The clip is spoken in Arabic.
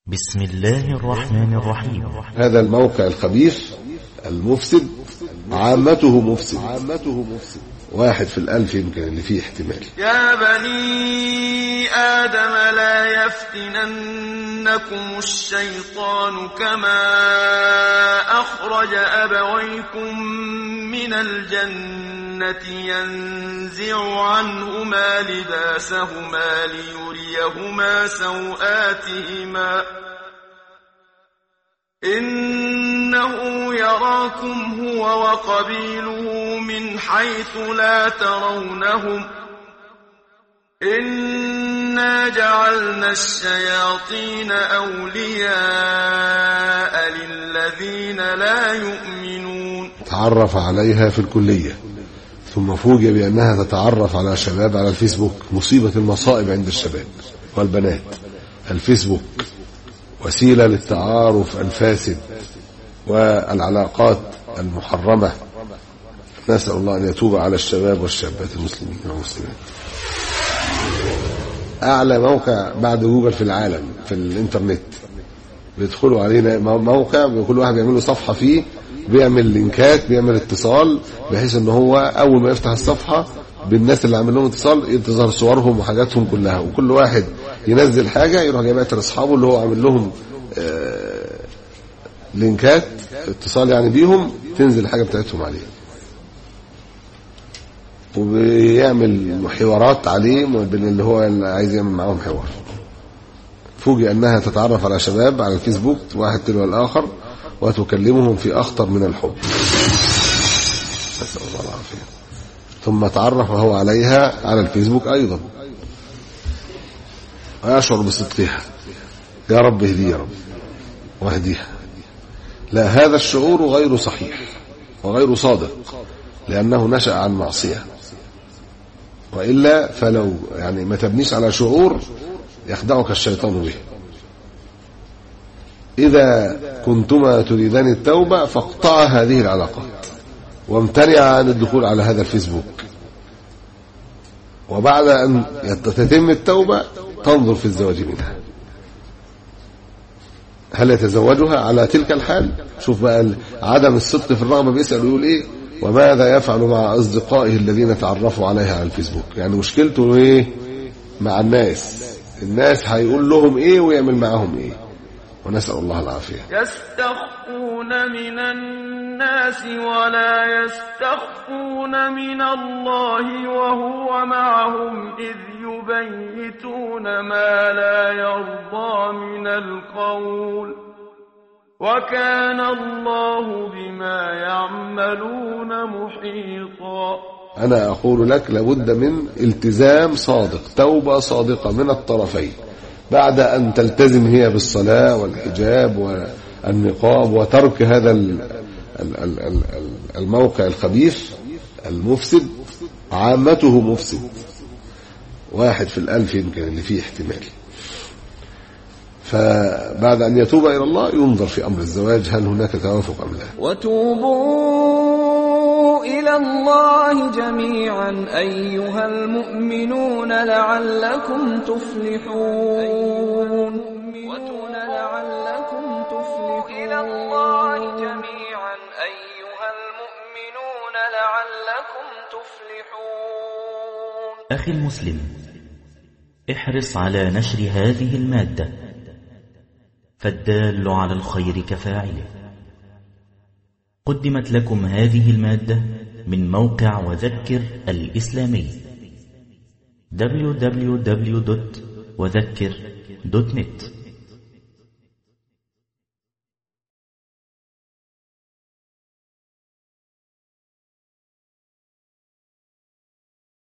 بسم الله الرحمن الرحيم. هذا الموقع الخبيث المفسد عامته مفسد، واحد في الألف يمكن اللي فيه احتمال. يا بني آدم لا يفتننكم الشيطان كما أخرج أبويكم من الجنة ينزع عنهما لباسهما ليريهما سوآتهما إنه يراكم هو وقبيله من حيث لا ترونهم إنا جعلنا الشياطين أولياء للذين لا يؤمنون. تعرف عليها في الكلية ثم فوجئ بأنها تتعرف على شباب على الفيسبوك. مصيبة المصائب عند الشباب والبنات. الفيسبوك وسيلة للتعارف الفاسد والعلاقات المحرمة. نسأل الله أن يتوب على الشباب والشابات المسلمين والمسلمات. أعلى موقع بعد جوجل في العالم في الإنترنت. بيدخلوا علينا موقع كل واحد بيعمل له صفحة فيه، بيعمل لينكات، بيعمل اتصال، بحيث ان هو اول ما يفتح الصفحة بالناس اللي عامل لهم اتصال تظهر صورهم وحاجاتهم كلها، وكل واحد ينزل حاجة يروح جايبها لاصحابه اللي هو عامل لهم لينكات اتصال يعني بيهم، تنزل الحاجة بتاعتهم عليه، وبيعمل حوارات عليه بين اللي هو عايز يعمل معاهم حوار. فوجئ انها تتعرف على شباب على الفيسبوك واحد تلو الاخر وتكلمهم في أخطر من الحب. نسأل الله العافية. ثم تعرف وهو عليها على الفيسبوك أيضا ويشعر بصدقها. يا رب اهدي يا رب واهديها. لا، هذا الشعور غير صحيح وغير صادق، لأنه نشأ عن معصية. وإلا فلو يعني ما تبنيش على شعور يخدعك الشيطان به. إذا كنتما تريدان التوبة فاقطعا هذه العلاقات وامتنعا عن الدخول على هذا الفيسبوك، وبعد أن تتم التوبة تنظر في الزواج منها. هل يتزوجها على تلك الحال؟ شوف بقى عدم الصدق في الرغبة. بيسأل ويقول إيه؟ وماذا يفعل مع أصدقائه الذين تعرفوا عليها على الفيسبوك؟ يعني مشكلته إيه مع الناس هيقول لهم إيه ويعمل معهم إيه؟ ونسأل الله العافية. يستخفون من الناس ولا يستخفون من الله وهو معهم إذ يبيتون ما لا يرضى من القول وكان الله بما يعملون محيطا. أنا أقول لك لابد من التزام صادق، توبة صادقة من الطرفين، بعد أن تلتزم هي بالصلاة والحجاب والنقاب وترك هذا الموقع الخبيث المفسد. عامته مفسد، واحد في الألف يمكن اللي فيه احتمال. فبعد أن يتوب إلى الله ينظر في أمر الزواج هل هناك توافق أم لا. وتوبوا إلى الله جميعا أيها المؤمنون لعلكم تفلحون. إلى الله جميعا أيها المؤمنون لعلكم تفلحون. أخي المسلم، احرص على نشر هذه المادة، فالدال على الخير كفاعله. قدمت لكم هذه المادة من موقع وذكر الإسلامي www.وذكر.net.